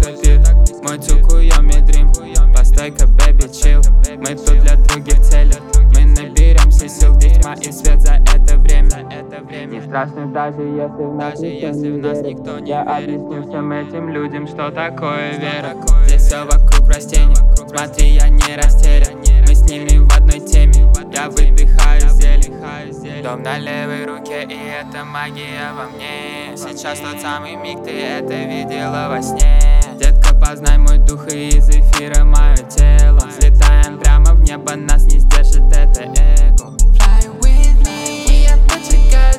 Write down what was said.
пир. Мой цукуйоми дрим. Постой-ка, бэби, чил. Мы тут для других целей. Мы наберемся сил, тьма и свет за это время. Не страшно, даже если в нас никто не верит. Я объясню всем этим людям, что такое вера. Здесь все вокруг растений. Смотри, я не растерян. Мы с ними в одной теме. Я выдыхаю зелень. Дом на левой руке, и это магия во мне. Сейчас тот самый миг, ты это видела во сне. Детка, познай мой дух, и из эфира мое тело. Взлетаем прямо в небо, нас не сдержит это эго. Fly with me, я поджигаю